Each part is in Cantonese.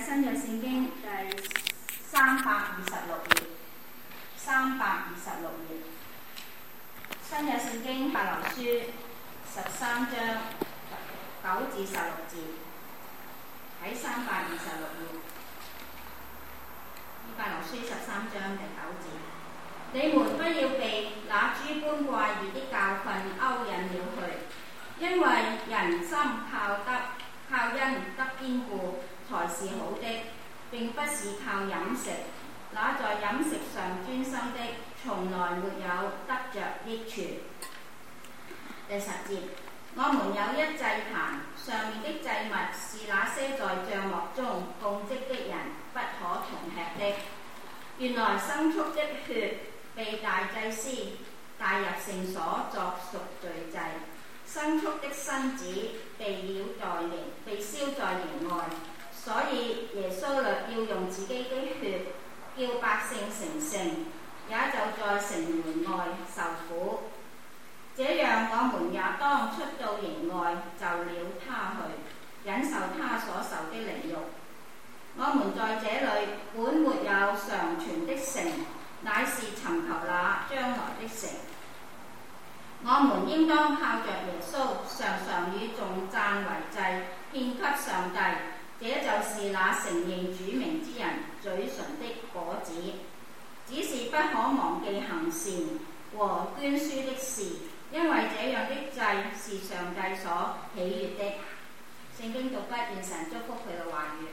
新約聖經第326頁，326頁。新約聖經伯流書13章9至16節，喺326頁。伯流書13章第9節，你們不要被那諸般怪異的教訓勾引了去，因為人心靠恩得堅固才是好的，並不是靠飲食。那在飲食上專心的，從來沒有得着益處。第10節，我們有一祭壇，上面的祭物是那些在帳幕中供職的人不可同吃的。原來牲畜的血被大祭司帶入聖所作贖罪祭，牲畜的身子被燒在營外，所以耶穌要用自己的血叫百姓成聖，也就在城門外受苦。這樣我們也當出到營外，就了他去，忍受他所受的凌辱。我們在這裏本沒有常存的城，乃是尋求那將來的城。我們應當靠着耶穌，常常以頌讚為祭，獻給上帝。這就是那承認主名之人嘴唇的果子。只是不可忘記行善和捐輸的事，因為這樣的祭是上帝所喜悅的。聖經讀畢，願神祝福佢嘅話語。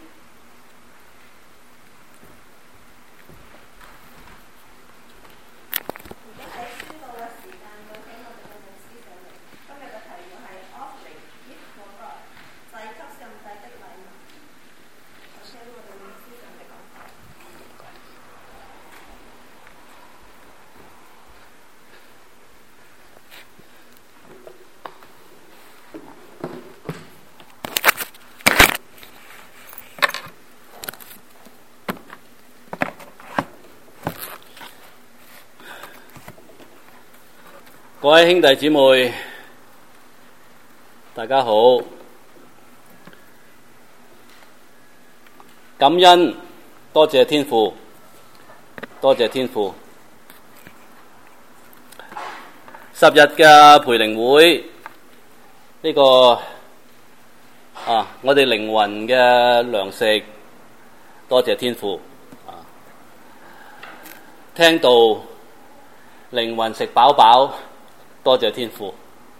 各位兄弟姊妹，大家好。感恩，多謝天父，多謝天父。10日嘅培靈會，呢個我哋靈魂嘅糧食，多謝天父。聽到靈魂食飽飽，多謝天父。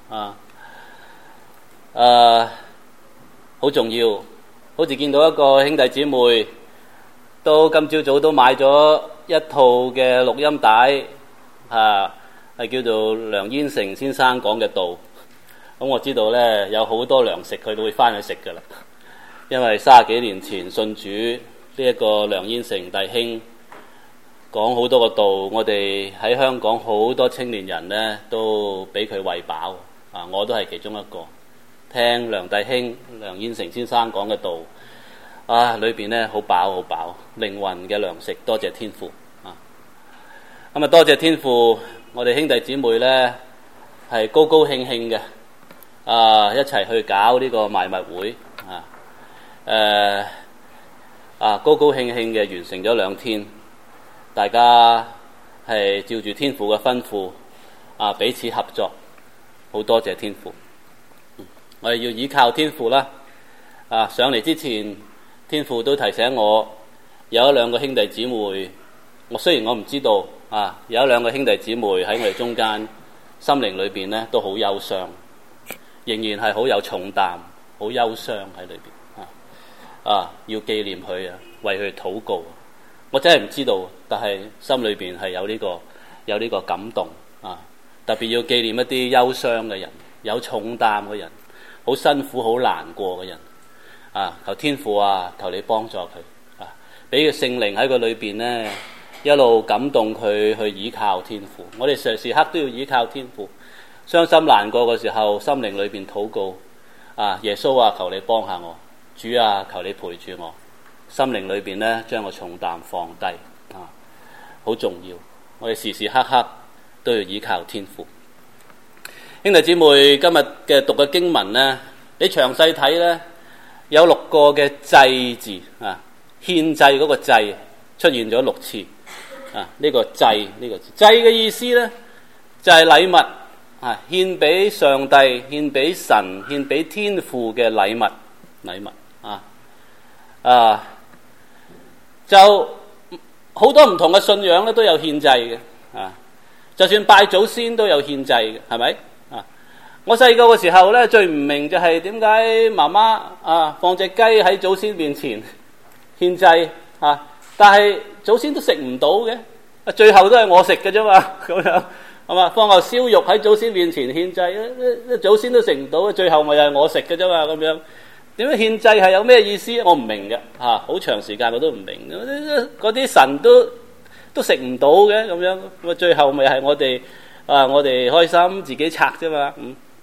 好重要，好似見到一個兄弟姊妹都今朝早都買咗一套嘅錄音帶，係叫做梁燕成先生講嘅道。咁我知道呢，有好多糧食佢都會翻去食噶啦，因為30幾年前信主呢一個梁燕成弟兄講好多個道，我哋喺香港好多青年人呢都俾佢餵飽，我都係其中一個。聽梁弟兄梁燕成先生講嘅道，裏邊呢好飽好飽，靈魂嘅糧食，多謝天父。咁多謝天父，我哋兄弟姊妹呢係高高興興嘅，一齊去搞呢個賣物會，高高興興嘅完成咗2天。大家係照住天父嘅吩咐，彼此合作，好多謝天父。我哋要依靠天父啦。上嚟之前，天父都提醒我，有1、2個兄弟姊妹，雖然我唔知道，有1、2個兄弟姊妹喺我哋中間，心靈裏邊呢都好憂傷，仍然係好有重擔，好憂傷喺裏邊。要紀念佢，為佢禱告。我真係唔知道，但係心裏邊係有呢個感動。特別要紀念一啲憂傷嘅人，有重擔嘅人，好辛苦好難過嘅人。求天父求你幫助佢，俾佢聖靈喺佢裏邊呢，一路感動佢去依靠天父。我哋時刻都要依靠天父。傷心難過嘅時候，心靈裏邊禱告，耶穌求你幫下我，主求你陪住我。心靈裏邊呢，將個重擔放低，好重要。我哋時時刻刻都要依靠天父。兄弟姊妹，今日嘅讀嘅經文呢，你詳細睇呢，有6個嘅祭字， 獻祭嗰個祭出現咗6次。呢個祭，呢個祭嘅意思呢，就係禮物，獻俾上帝、獻俾神、獻俾天父嘅禮物就好多唔同嘅信仰咧都有獻祭嘅，就算拜祖先都有獻祭嘅，係咪？我細個嘅時候咧，最唔明就係點解媽媽放隻雞喺祖先面前獻祭，但係祖先都食唔到嘅，最後都係我食嘅啫嘛，咁樣係嘛？放嚿燒肉喺祖先面前獻祭，祖先都食唔到，最後咪又係我食嘅啫嘛，咁樣點解獻祭係有咩意思？我唔明嘅，好長時間我都唔明，嗰啲神都食唔到嘅，咁樣咁最後咪係我哋開心自己拆啫嘛。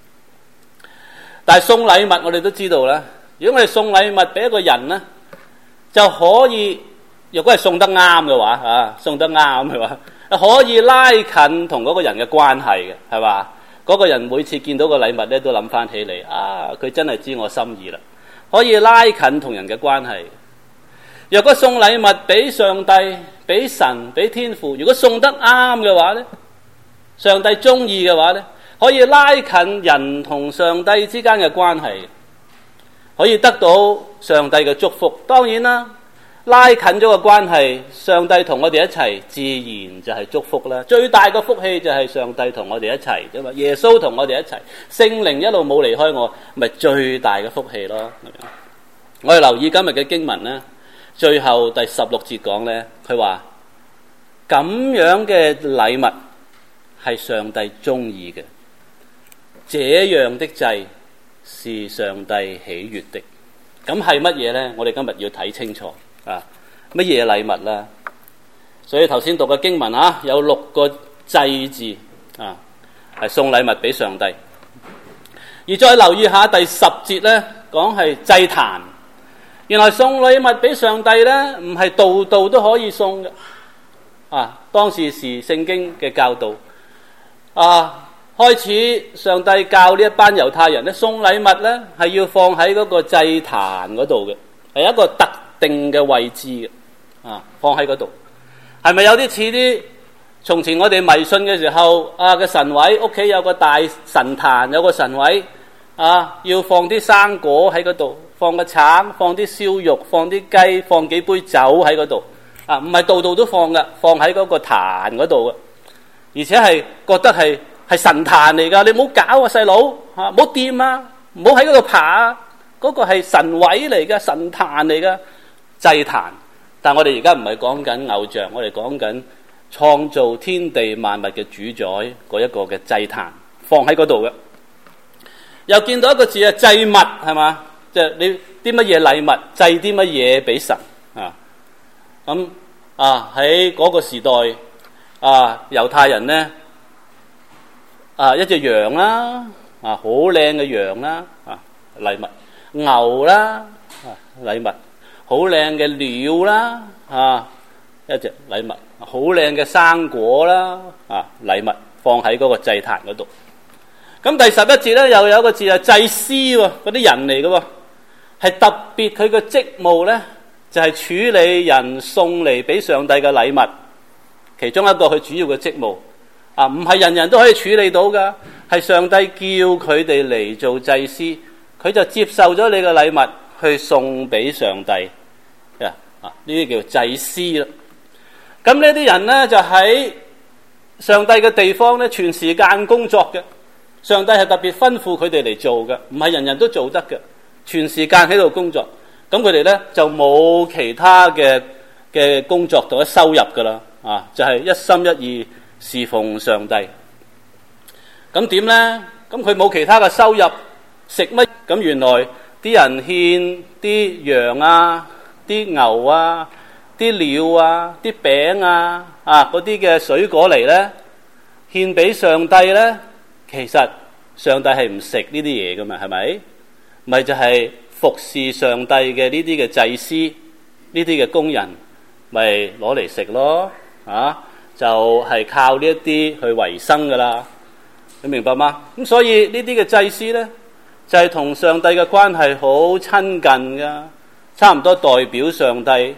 但係送禮物我哋都知道啦，如果我哋送禮物俾一個人呢，就可以，如果係送得啱嘅話，送得啱嘅話，可以拉近同嗰個人嘅關係嘅，係嘛？嗰個人每次見到個禮物咧，都諗翻起嚟，佢真係知我心意啦，可以拉近同人嘅關係。若果送禮物俾上帝、俾神、俾天父，如果送得啱嘅話咧，上帝中意嘅話咧，可以拉近人同上帝之間嘅關係，可以得到上帝嘅祝福。當然啦，拉近咗個關係，上帝同我哋一齊，自然就係祝福啦。最大嘅福氣就係上帝同我哋一齊啫嘛，耶穌同我哋一齊，聖靈一路冇離開我，咪最大嘅福氣咯。我哋留意今日嘅經文呢，最後第16節講呢，佢話咁樣嘅禮物係上帝中意嘅，這樣的祭是上帝喜悅的。咁係乜嘢呢？我哋今日要睇清楚乜嘢禮物啦？所以頭先讀嘅經文有6個祭字係送禮物俾上帝。而再留意下第10節呢，講係祭壇。原來送禮物俾上帝呢，唔係度度都可以送嘅。當時聖經嘅教導開始上帝教呢一班猶太人咧，送禮物咧係要放喺嗰個祭壇嗰度嘅，係一個特定嘅位置嘅，放喺嗰度。係咪有啲似啲從前我哋迷信嘅時候嘅神位，屋企有個大神壇，有個神位要放啲生果喺嗰度，放個橙，放啲燒肉，放啲雞，放幾杯酒喺嗰度，唔係度度都放嘅，放喺嗰個壇嗰度嘅，而且係覺得係神壇嚟噶，你唔好搞細佬，唔好掂唔好喺嗰度爬嗰個係神位嚟噶，神壇嚟噶，祭壇。但我哋而家唔係講緊偶像，我哋講緊創造天地萬物嘅主宰嗰一個嘅祭壇，放喺嗰度嘅。又見到一個字祭物，係嘛？即係你啲乜嘢禮物，祭啲乜嘢俾神咁喺嗰個時代猶太人呢，一隻羊啦，好靚嘅羊啦，禮物；牛啦，禮物；好靚嘅鳥啦，一隻禮物；好靚嘅生果啦，禮物放喺嗰個祭壇嗰度。咁第11節咧，又有一個字係祭司喎，嗰啲人嚟嘅喎，係特別佢嘅職務咧，就係處理人送嚟俾上帝嘅禮物，其中一個佢主要嘅職務。唔係人人都可以處理到噶，係上帝叫佢哋嚟做祭司，佢就接受咗你嘅禮物去送俾上帝。呢啲叫祭司啦。咁呢啲人呢，就喺上帝嘅地方呢，全時間工作嘅。上帝係特別吩咐佢哋嚟做嘅，唔係人人都做得嘅，全時間喺度工作。咁佢哋呢，就冇其他嘅工作同埋收入噶啦，就係一心一意侍奉上帝。咁點呢？咁佢冇其他嘅收入，食乜？咁原來啲人獻啲羊啲牛啲鳥啲餅嗰啲嘅水果嚟呢，獻俾上帝呢。其實上帝係唔食呢啲嘢噶嘛，係咪？咪就係服侍上帝嘅呢啲嘅祭司，呢啲嘅工人，咪攞嚟食咯，就係靠呢一啲去維生噶啦，你明白嗎？咁所以呢啲嘅祭司呢，就係同上帝嘅關係好親近噶，差唔多代表上帝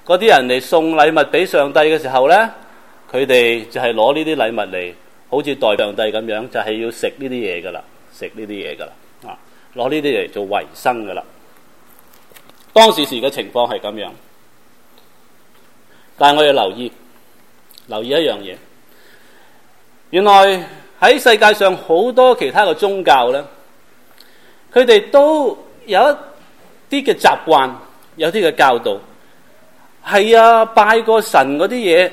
嗰啲人嚟送禮物俾上帝嘅時候咧，佢哋就係攞呢啲禮物嚟，好似代上帝咁樣，就係要食呢啲嘢噶啦，食呢啲嘢噶啦，攞呢啲嚟做維生噶啦。當時嘅情況係咁樣，但係我要留意一樣嘢，原來喺世界上好多其他嘅宗教咧，佢哋都有一啲嘅習慣，有啲嘅教導，係啊，拜個神嗰啲嘢，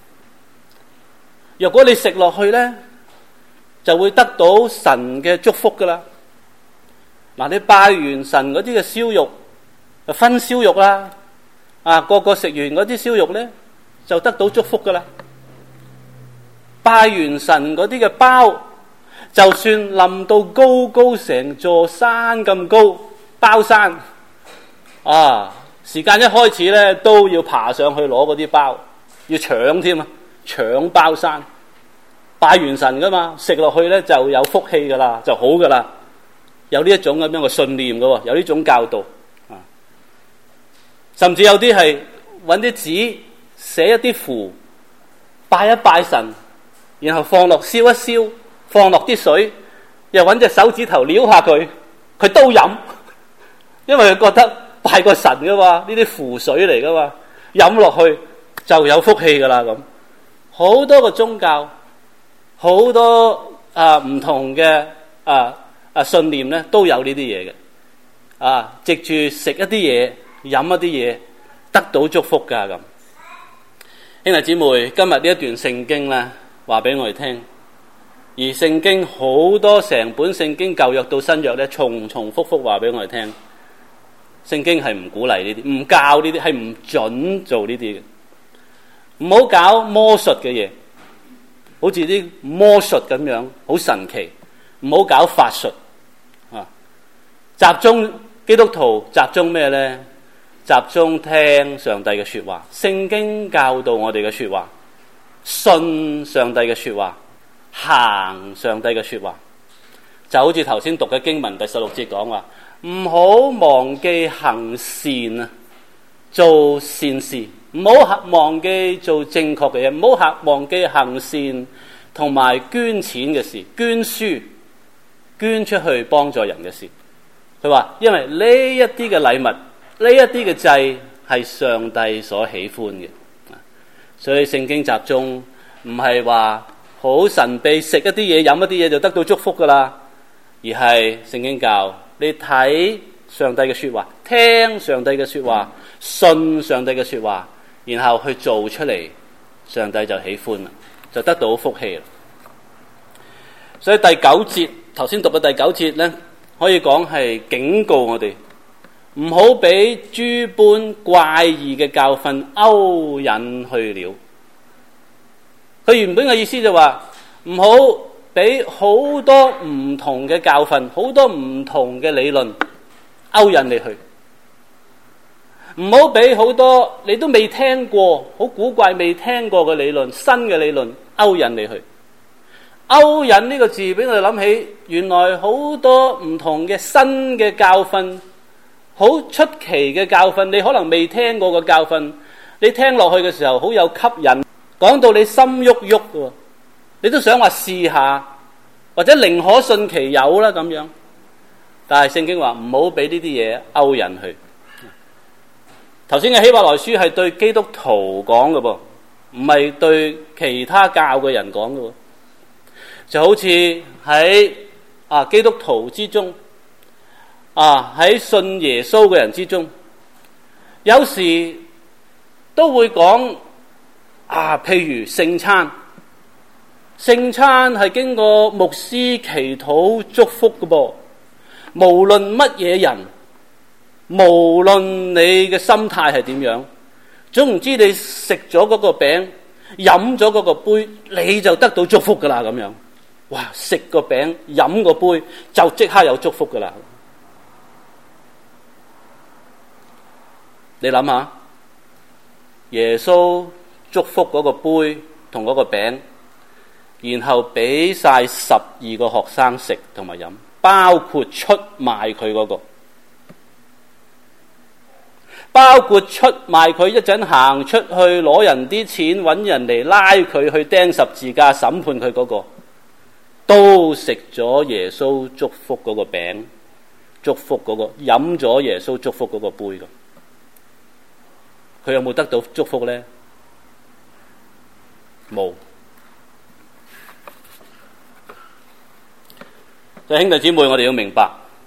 若果你食落去咧，就會得到神嘅祝福噶啦。嗱，你拜完神嗰啲嘅燒肉，分燒肉啦，個個食完嗰啲燒肉咧，就得到祝福噶啦。拜完神嗰啲嘅包，就算冧到高高成座山咁高，包山時間一開始咧，都要爬上去攞嗰啲包，要搶添啊，搶包山。拜完神噶嘛，食落去咧就有福氣噶啦，就好噶啦。有呢一種咁樣嘅信念噶，有呢種教導甚至有啲係揾啲紙寫一啲符，拜一拜神，然後放落燒一燒，放落啲水，又揾隻手指頭撩下佢，佢都飲，因為佢覺得拜個神噶嘛，呢啲符水嚟噶嘛，飲落去就有福氣噶啦咁。好多個宗教，好多唔同嘅信念咧，都有呢啲嘢嘅。藉住食一啲嘢，飲一啲嘢，得到祝福噶咁。兄弟姊妹，今日呢一段聖經咧，話俾我哋聽，而聖經好多成本聖經舊約到新約咧，重重複複話俾我哋聽，聖經係唔鼓勵呢啲，唔教呢啲，係唔准做呢啲嘅。唔好搞魔術嘅嘢，好似啲魔術咁樣，好神奇。唔好搞法術集中基督徒集中咩呢？集中聽上帝嘅說話，聖經教導我哋嘅說話，信上帝嘅說話，行上帝嘅說話。就好似頭先讀嘅經文第16節講話，唔好忘記行善做善事，唔好忘記做正確嘅嘢，唔好忘記行善同埋捐錢嘅事，捐書捐出去幫助人嘅事。佢話因為呢一啲嘅禮物，呢一啲嘅祭係上帝所喜歡嘅，所以聖經集中唔係話好神秘，食一啲嘢飲一啲嘢就得到祝福噶啦，而係聖經教你睇上帝嘅說話，聽上帝嘅說話，信上帝嘅說話，然後去做出嚟，上帝就喜歡啦，就得到福氣啦。所以第9節，頭先讀嘅第9節咧，可以講係警告我哋唔好俾諸般怪異嘅教訓勾引去了。佢原本嘅意思就話唔好俾好多唔同嘅教訓，好多唔同嘅理論勾引你去，唔好俾好多你都未聽過好古怪未聽過嘅理論，新嘅理論勾引你去。勾引呢個字俾我哋諗起，原來好多唔同嘅新嘅教訓，好出奇嘅教訓，你可能未聽過嘅教訓，你聽落去嘅時候好有吸引，講到你心喐喐嘅，你都想話試下，或者寧可信其有啦咁樣。但係聖經話唔好俾呢啲嘢勾引去。頭先嘅希伯來書係對基督徒講嘅噃，唔係對其他教嘅人講嘅喎。就好似喺基督徒之中，喺信耶穌嘅人之中，有時都會講譬如聖餐係經過牧師祈禱祝福嘅噃。無論乜嘢人，無論你嘅心態係點樣，總唔知你食咗嗰個餅，飲咗嗰個杯，你就得到祝福噶啦咁樣。哇！食個餅飲個杯就即刻有祝福噶啦。你諗下，耶穌祝福嗰個杯同嗰個餅，然後俾晒12個學生食同埋飲，包括出賣佢嗰個。 包括出賣佢一陣行出去攞人啲錢，揾人嚟拉佢去釘十字架審判佢嗰個，都食咗耶穌祝福嗰個餅，祝福嗰個，飲咗耶穌祝福嗰個杯㗎。佢有冇得到祝福呢？冇。兄弟姊妹，我哋要明白，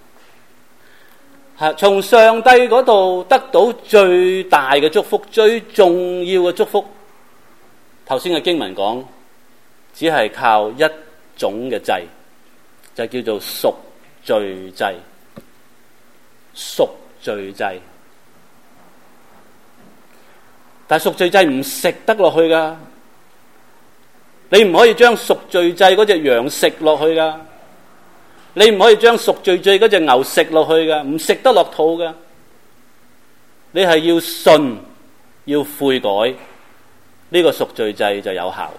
從上帝嗰度得到最大嘅祝福，最重要嘅祝福，頭先嘅經文講，只係靠一種嘅祭，就叫做贖罪祭。贖罪祭，但係贖罪祭唔食得落去噶，你唔可以將贖罪祭嗰隻羊食落去噶。你唔可以將贖罪祭嗰隻牛食落去噶，唔食得落肚噶。你係要信，要悔改，呢個贖罪祭就有效。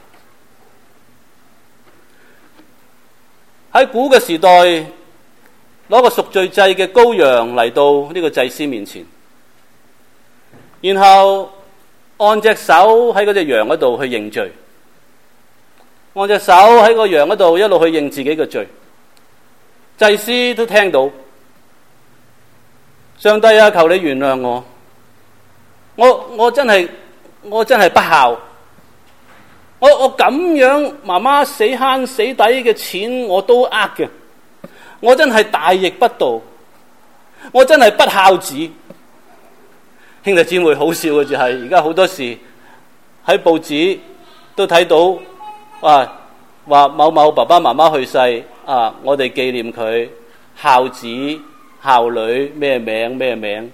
喺古嘅時代，攞個贖罪祭嘅羔羊嚟到呢個祭司面前，然後按隻手喺嗰隻羊嗰度去認罪，按隻手喺個羊嗰度一路去認自己嘅罪。祭司都聽到，上帝啊，求你原諒我，我真係不孝，我咁樣媽媽死慳死抵嘅錢我都呃嘅，我真係大逆不道，我真係不孝子。兄弟姊妹，好笑嘅就係而家好多時喺報紙都睇到話某某爸爸媽媽去世。我哋紀念佢孝子孝女咩名，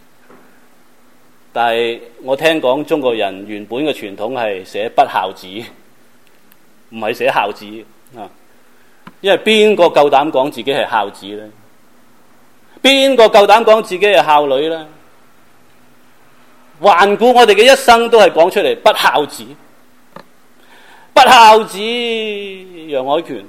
但係我聽講中國人原本嘅傳統係寫不孝子，唔係寫孝子啊。因為邊個夠膽講自己係孝子呢？邊個夠膽講自己係孝女呢？環顧我哋嘅一生都係講出嚟不孝子，不孝子楊海權。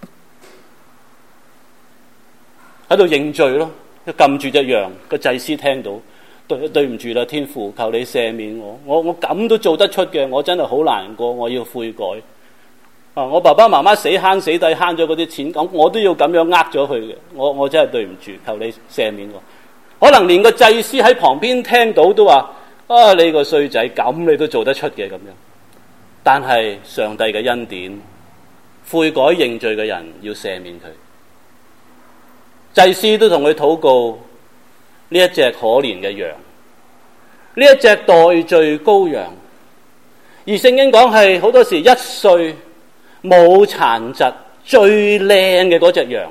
喺度認罪咯，撳住隻羊，個祭司聽到，對唔住啦，天父，求你赦免我咁都做得出嘅，我真係好難過，我要悔改。我爸爸媽媽死慳死抵慳咗嗰啲錢，咁我都要咁樣呃咗佢嘅，我真係對唔住，求你赦免我。可能連個祭司喺旁邊聽到都話：你個衰仔，咁你都做得出嘅咁樣。但係上帝嘅恩典，悔改認罪嘅人要赦免佢。祭司都同佢禱告，呢一隻可憐嘅羊，呢一隻代罪羔羊，而聖經講係好多時1歲冇殘疾最靚嘅嗰隻羊，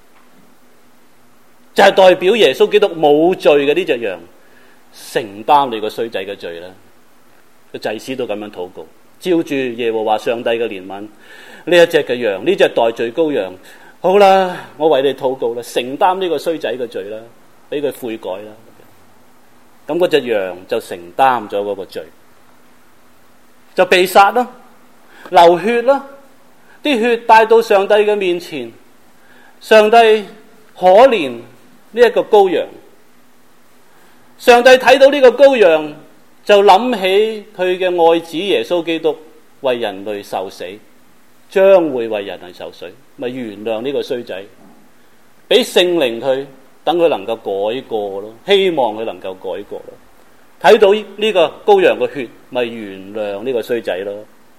就係代表耶穌基督冇罪嘅呢隻羊，承擔你個衰仔嘅罪啦。個祭司都咁樣禱告，照住耶和華上帝嘅憐憫，呢一隻嘅羊，呢隻代罪羔羊。好啦，我為你禱告啦，承擔呢個衰仔嘅罪啦，俾佢悔改啦。咁嗰隻羊就承擔咗嗰個罪，就被殺啦，流血啦，啲血帶到上帝嘅面前，上帝可憐呢一個羔羊，上帝睇到呢個羔羊就諗起佢嘅愛子耶穌基督為人類受死，將會為人類受死，咪原諒呢個衰仔，俾聖靈佢，等佢能夠改過咯，希望佢能夠改過咯。睇到呢個羔羊嘅血，咪原諒呢個衰仔咯。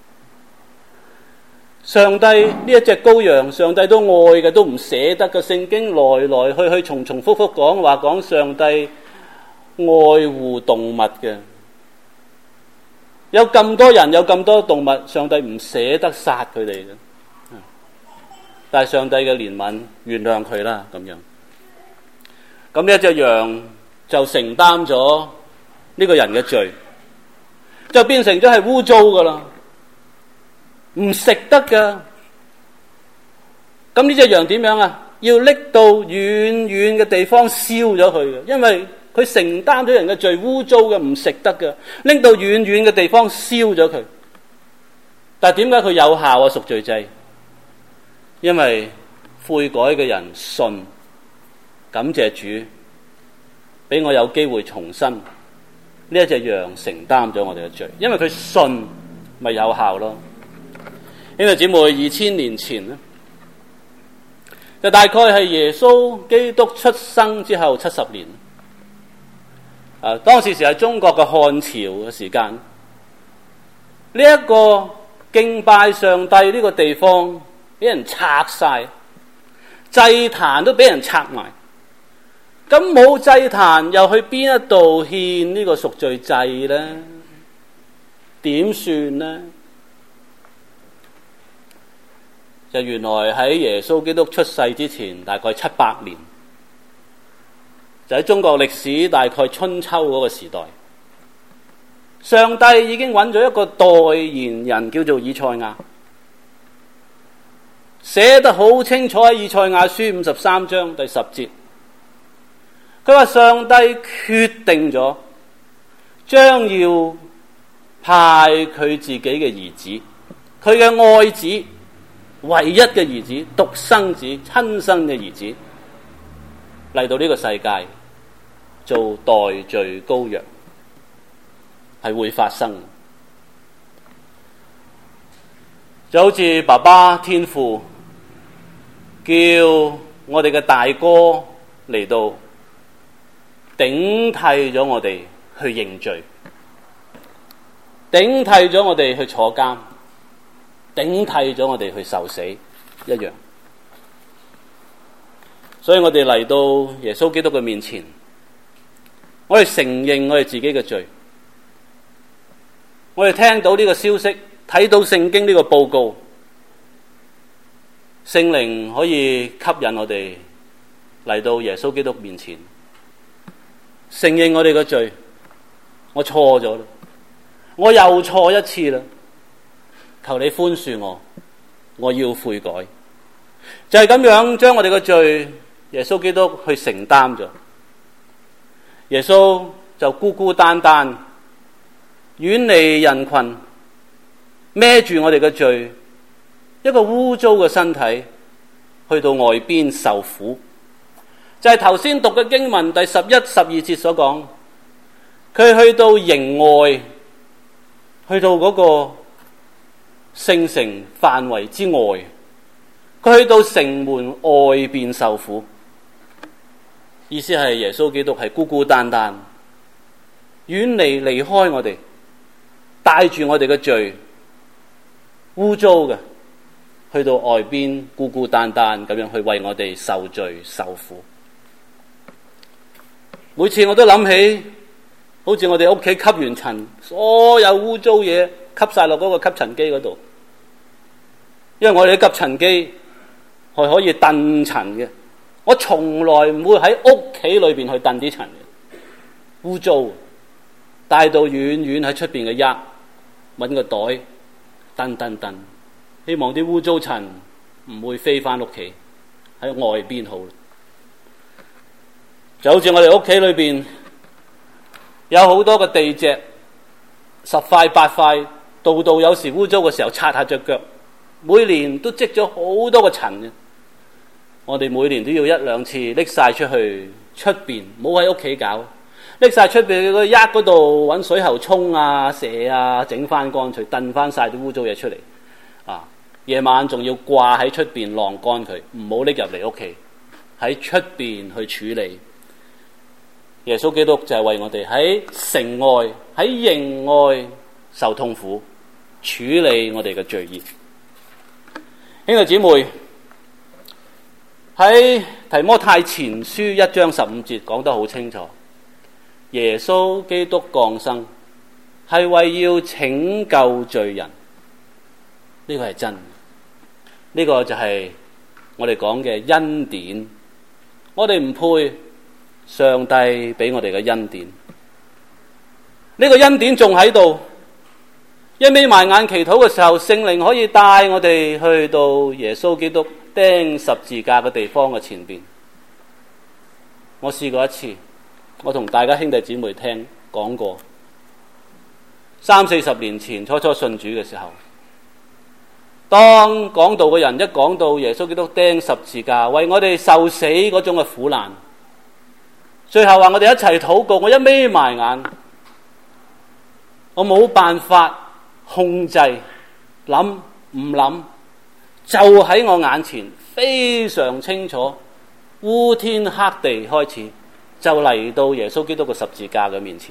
上帝呢一隻羔羊，上帝都愛嘅，都唔捨得嘅。聖經來來去去重重複複講上帝愛護動物嘅。有咁多人，有咁多動物，上帝唔捨得殺佢哋嘅，但係上帝嘅憐憫原諒佢啦，咁樣。咁呢一隻羊就承擔咗呢個人嘅罪，就變成咗係污糟噶啦，唔食得噶。咁呢隻羊點樣啊？要拎到遠遠嘅地方燒咗佢嘅，因為佢承擔咗人嘅罪，污糟嘅，唔食得嘅，拎到遠遠嘅地方燒咗佢。但係點解佢有效啊？贖罪祭，因為悔改嘅人信，感謝主，俾我有機會重新呢一隻羊承擔咗我哋嘅罪，因為佢信咪有效咯。兄弟姊妹，2000年前咧，就大概係耶穌基督出生之後70年。當時係中國嘅漢朝嘅時間，呢一個敬拜上帝呢個地方俾人拆晒，祭壇都俾人拆埋。咁冇祭壇，又去邊一度獻呢個贖罪祭呢？點算呢？就原來喺耶穌基督出世之前，大概700年，就喺中國歷史大概春秋嗰個時代，上帝已經揾咗一個代言人，叫做以賽亞，寫得好清楚喺以賽亞書53章第10節。佢話上帝決定咗，將要派佢自己嘅兒子，佢嘅愛子，唯一嘅兒子，獨生子，親生嘅兒子，嚟到呢個世界做代罪羔羊，係會發生。就好似爸爸天父叫我哋嘅大哥嚟到頂替咗我哋去認罪，頂替咗我哋去坐監，頂替咗我哋去受死一樣。所以我哋嚟到耶穌基督嘅面前，我哋承認我哋自己嘅罪，我哋聽到呢個消息，睇到聖經呢個報告，聖靈可以吸引我哋嚟到耶穌基督面前，承認我哋嘅罪，我錯咗啦，我又錯一次啦，求你寬恕我，我要悔改。就係咁樣將我哋嘅罪，耶穌基督去承擔咗。耶穌就孤孤單單遠離人群，孭住我哋嘅罪，一個污糟嘅身體去到外邊受苦。就係頭先讀嘅經文第11、12節所講，佢去到營外，去到嗰個聖城範圍之外，佢去到城門外邊受苦。意思係耶穌基督係孤孤單單，離開我哋，帶住我哋嘅罪，污糟嘅，去到外邊孤孤單單咁樣去為我哋受罪受苦。每次我都諗起，好似我哋屋企吸完塵，所有污糟嘢吸晒落嗰個吸塵機嗰度，因為我哋嘅吸塵機係可以掟塵嘅。我從來唔會喺屋企裏邊去掟啲塵嘅，污糟，帶到遠遠喺出邊嘅一搵個袋掟，希望啲污糟塵唔會飛翻屋企，喺外邊好。就好似我哋屋企裏邊有好多個地隻，10塊8塊，度度有時污糟嘅時候擦下隻腳，每年都積咗好多個塵嘅。我哋每年都要1、2次拎晒出去出邊，唔好喺屋企搞，拎晒出邊個一嗰度揾水喉沖啊、射啊，整翻乾脆，掟翻晒啲污糟嘢出嚟。夜晚仲要掛喺出邊晾乾佢，唔好拎入嚟屋企，喺出邊去處理。耶穌基督就係為我哋喺城外、喺營外受痛苦，處理我哋嘅罪孽。兄弟姊妹，喺提摩太前書1章15節講得好清楚，耶穌基督降生係為要拯救罪人，呢個係真，呢個就係我哋講嘅恩典。我哋唔配上帝俾我哋嘅恩典，呢個恩典仲喺度。一眯埋眼祈禱嘅時候，聖靈可以帶我哋去到耶穌基督釘十字架嘅地方嘅前邊。我試過一次，我同大家兄弟姊妹講過，30、40年前初信主嘅時候，當講道嘅人一講到耶穌基督釘十字架為我哋受死嗰種嘅苦難，最後話我哋一齊禱告，我一眯埋眼， 我冇辦法控制諗唔諗，就喺我眼前非常清楚，烏天黑地開始，就嚟到耶穌基督嘅十字架嘅面前，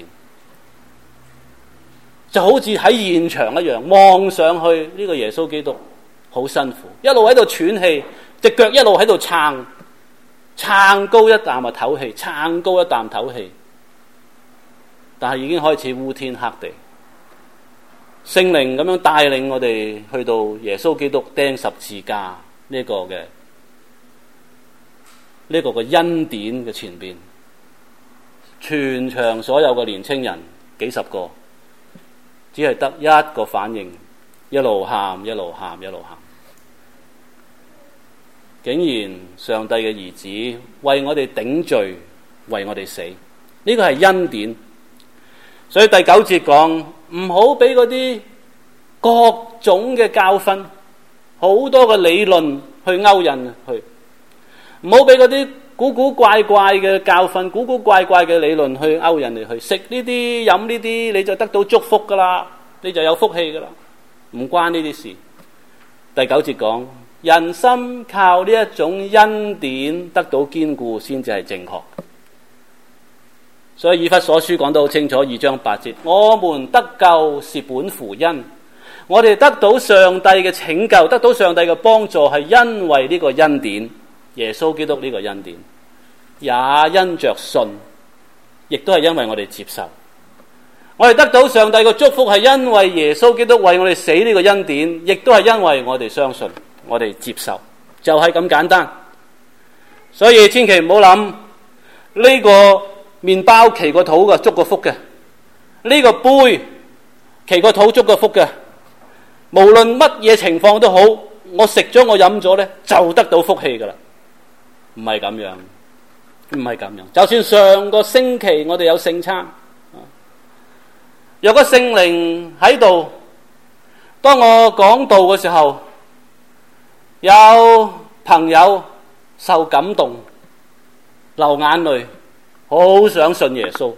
就好似喺現場一樣，望上去呢個耶穌基督好辛苦，一路喺度喘氣，隻腳一路喺度撐高一啖啊唞氣，撐高一啖唞氣，但係已經開始烏天黑地。聖靈咁樣帶領我哋去到耶穌基督釘十字架呢個嘅恩典嘅前邊，全場所有嘅年青人幾十個，只係得一個反應，一路喊一路喊一路喊。竟然上帝嘅兒子為我哋頂罪，為我哋死，呢個係恩典。所以第9節講，唔好俾嗰啲各種嘅教訓，好多嘅理論去勾引去，唔好俾嗰啲古古怪怪嘅教訓、古古怪怪嘅理論去勾引你去食呢啲、飲呢啲，你就得到祝福噶啦，你就有福氣噶啦，唔關呢啲事。第9節講，人心靠呢一種恩典得到堅固，先至係正確。所以以弗所書講得好清楚，2章8節，我們得救是本乎恩，我哋得到上帝嘅拯救，得到上帝嘅幫助，係因為呢個恩典，耶穌基督呢個恩典，也因着信，亦都係因為我哋接受。我哋得到上帝嘅祝福，係因為耶穌基督為我哋死呢個恩典，亦都係因為我哋相信，我哋接受，就係咁簡單。所以千祈唔好諗呢個麵包祈個禱嘅，祝個福嘅，呢個杯祈個禱祝個福嘅，無論乜嘢情況都好，我食咗我飲咗呢，就得到福氣噶啦。唔係咁樣，唔係咁樣。就算上個星期我哋有聖餐，若果聖靈喺度，當我講道嘅時候，有朋友受感動，流眼淚，好想信耶穌。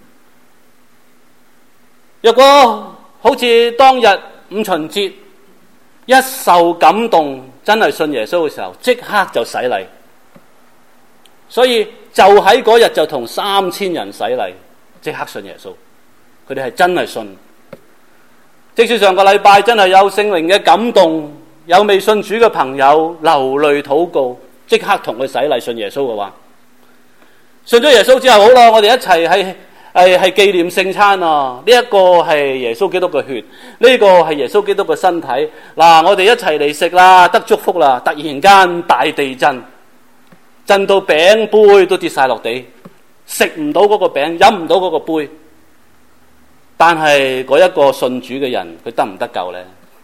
若果好似當日五旬節一受感動，真係信耶穌嘅時候，即刻就洗禮。所以就喺嗰日就同3000人洗禮，即刻信耶穌。佢哋係真係信。即使上個禮拜真係有聖靈嘅感動，有未信主嘅朋友流淚禱告，即刻同佢洗禮信耶穌嘅話，信咗耶穌之後，好啦，我哋一齊係紀念聖餐啊！呢一個係耶穌基督嘅血，呢個係耶穌基督嘅身體。嗱，我哋一齊嚟食啦，得祝福啦！突然間大地震，震到餅杯都跌晒落地，食唔到嗰個餅，飲唔到嗰個杯。但係嗰一個信主嘅人，佢得唔得救呢？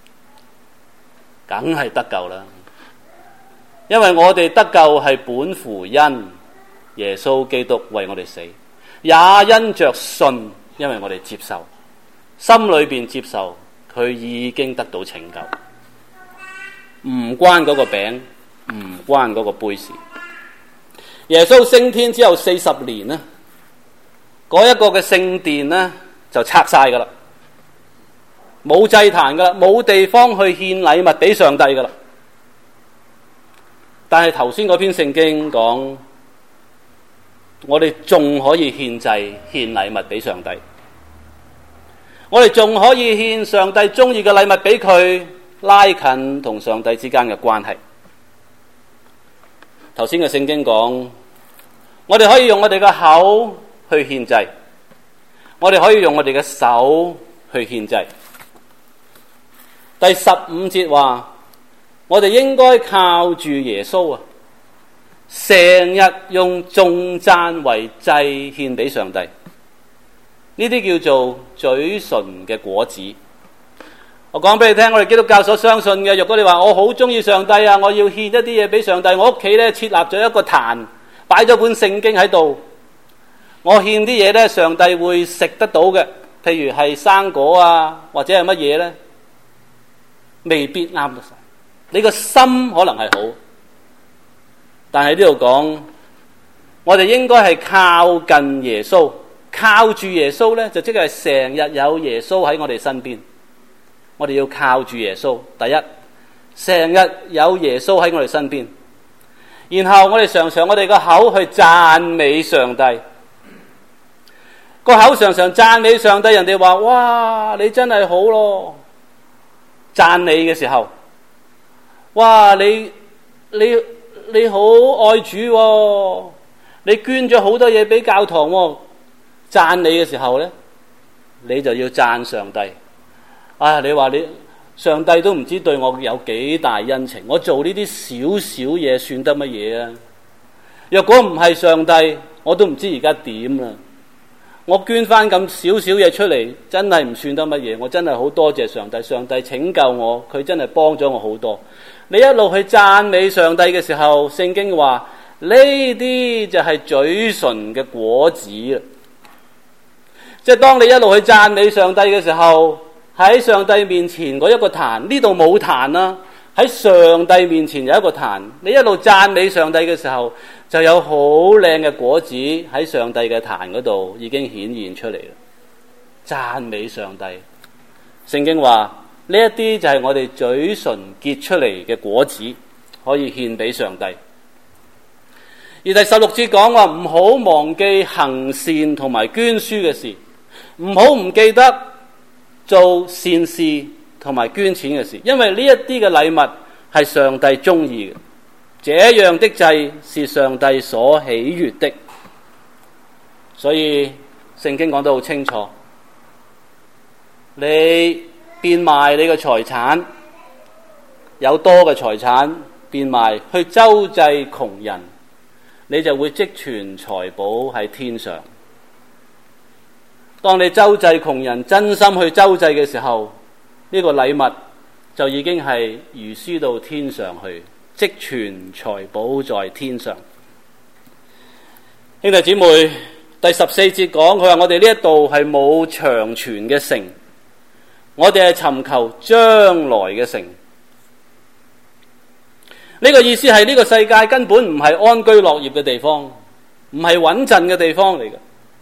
梗係得救啦，因為我哋得救係本乎恩，耶穌基督為我哋死，也因着信，因為我哋接受，心裏邊接受，佢已經得到拯救，唔關嗰個餅，唔關嗰個杯事。耶穌升天之後40年呢，嗰一個嘅聖殿呢就拆晒噶啦，冇祭壇噶啦，冇地方去獻禮物俾上帝噶啦。但係頭先嗰篇聖經講，我哋仲可以獻祭獻禮物俾上帝，我哋仲可以獻上帝中意嘅禮物俾佢，拉近同上帝之間嘅關係。頭先嘅聖經講，我哋可以用我哋嘅口去獻祭，我哋可以用我哋嘅手去獻祭。第15節話，我哋應該靠住耶穌啊，成日用頌讚為祭獻俾上帝。呢啲叫做嘴唇嘅果子。我講俾你聽，我哋基督教所相信嘅，如果你話我好中意上帝啊，我要獻一啲嘢俾上帝，我屋企咧設立咗一個壇，擺咗本聖經喺度，我獻啲嘢咧，上帝會食得到嘅，譬如係生果啊，或者係乜嘢咧，未必啱得晒。你個心可能係好，但係呢度講，我哋應該係靠近耶穌， 靠住耶穌呢，就即係成日有耶穌喺我哋身邊。我哋要靠住耶穌。第一，成日有耶穌喺我哋身邊。然後我哋常常我哋個口去讚美上帝，個口常常讚美上帝，人哋話哇你真係好咯，讚你嘅時候，哇你好愛主喎，你捐咗好多嘢俾教堂喎，讚你嘅時候呢，你就要讚上帝。你話你上帝都唔知對我有幾大恩情，我做呢啲少少嘢算得乜嘢啊？若果唔係上帝，我都唔知而家點啦。我捐翻咁少少嘢出嚟，真係唔算得乜嘢。我真係好多謝上帝，上帝拯救我，佢真係幫咗我好多。你一路去讚美上帝嘅時候，聖經話呢啲就係嘴唇嘅果子啦。即係當你一路去讚美上帝嘅時候，喺上帝面前嗰一個壇，呢度冇壇啊，喺上帝面前有一個壇。你一路讚美上帝嘅時候，就有好靚嘅果子喺上帝嘅壇嗰度已經顯現出嚟啦。讚美上帝，聖經話呢一啲就係我哋嘴唇結出嚟嘅果子，可以獻俾上帝。而第16節講話唔好忘記行善同埋捐輸嘅事，唔好唔記得做善事同埋捐錢嘅事，因為呢一啲嘅禮物係上帝中意嘅，這樣的祭是上帝所喜悅的。所以聖經講得好清楚，你變賣你嘅財產，有多嘅財產變賣去周濟窮人，你就會積存財寶喺天上。當你周濟窮人，真心去周濟嘅時候，呢個禮物就已經係如輸到天上去，積存財寶在天上。兄弟姊妹，第14節講，佢話我哋呢一度係冇長存嘅城，我哋係尋求將來嘅城。呢個意思係呢個世界根本唔係安居樂業嘅地方，唔係穩陣嘅地方嚟嘅。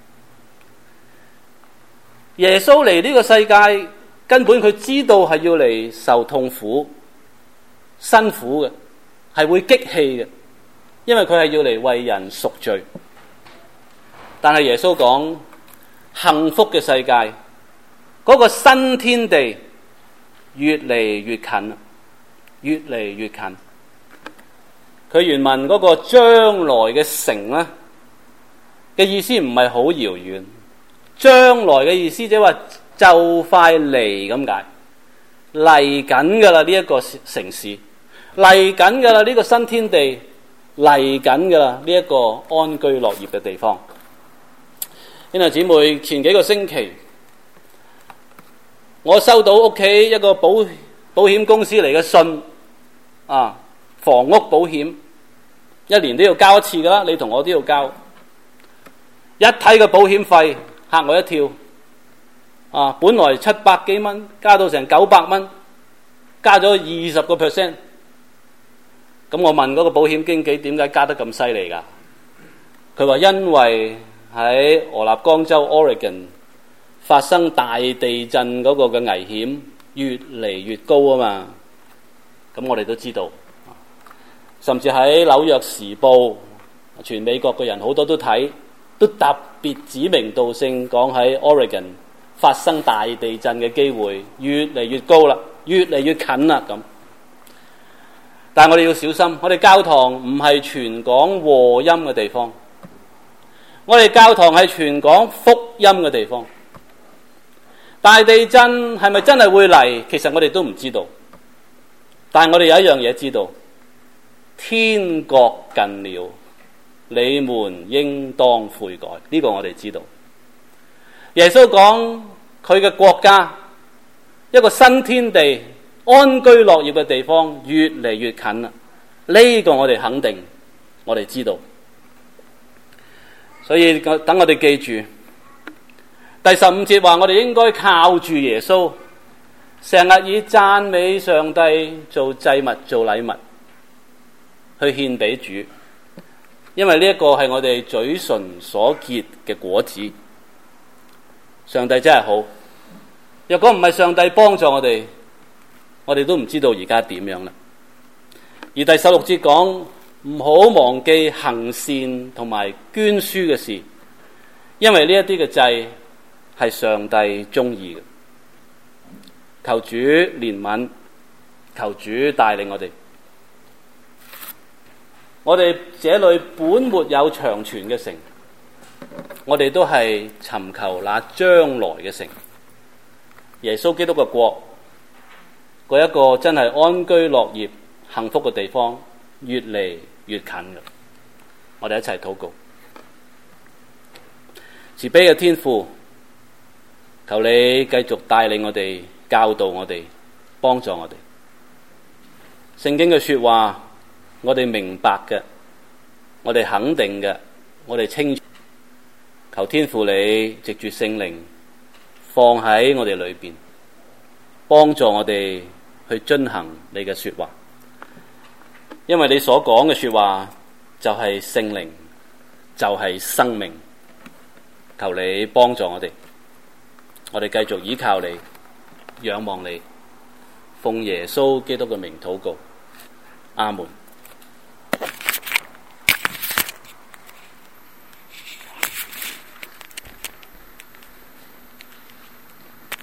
耶穌嚟呢個世界，根本佢知道係要嚟受痛苦、辛苦嘅，係會激氣嘅，因為佢係要嚟為人贖罪。但係耶穌講幸福嘅世界，嗰個新天地越嚟越近，越嚟越近。佢原文嗰個將來嘅城呢嘅意思唔係好遙遠，將來嘅意思即係話就快嚟咁解，嚟緊噶啦呢一個城市，嚟緊噶啦呢個新天地，嚟緊噶啦呢一個安居樂業嘅地方。兄弟姊妹，前幾個星期我收到屋企一個保險公司嚟嘅信啊，房屋保險一年都要交一次噶啦，你同我都要交。一睇個保險費嚇我一跳啊！本來700幾蚊加到成900蚊，加咗20%。咁我問嗰個保險經紀點解加得咁犀利㗎？佢話因為喺俄勒岡州 Oregon 發生大地震嗰個嘅危險越嚟越高啊嘛。咁我哋都知道，甚至喺紐約時報，全美國嘅人好多都睇，都特別指名道姓講喺 Oregon 發生大地震嘅機會越嚟越高啦，越嚟越近啦咁。但係我哋要小心，我哋教堂唔係傳講和音嘅地方，我哋教堂係傳講福音嘅地方。大地震係咪真係會嚟？其實我哋都唔知道。但係我哋有一樣嘢知道，天國近了，你們應當悔改。呢個我哋知道。耶穌講佢嘅國家，一個新天地、安居樂業嘅地方越嚟越近啦。呢個我哋肯定，我哋知道。所以等我哋記住，第15節話我哋應該靠住耶穌，成日以讚美上帝做祭物、做禮物去獻俾主，因為呢一個係我哋嘴唇所結嘅果子。 上帝真係好。若果唔係上帝幫助我哋都唔知道而家點樣啦。而第16節講唔好忘記行善同埋捐輸嘅事，因為呢一啲嘅祭係上帝中意嘅。求主憐憫，求主帶領我哋。我哋這裏本沒有長存嘅城，我哋都係尋求那將來嘅城，耶穌基督嘅國，嗰一個真係安居樂業幸福嘅地方，越嚟越近嘅。我哋一齊禱告。慈悲嘅天父，求你繼續帶領我哋，教導我哋，幫助我哋。聖經嘅說話我哋明白嘅，我哋肯定嘅，我哋清楚。求天父你藉住聖靈放喺我哋裏邊，幫助我哋去遵行你嘅說話。因為你所講嘅說話就係聖靈，就係生命。求你幫助我哋，我哋繼續依靠你，仰望你，奉耶穌基督嘅名禱告，阿門。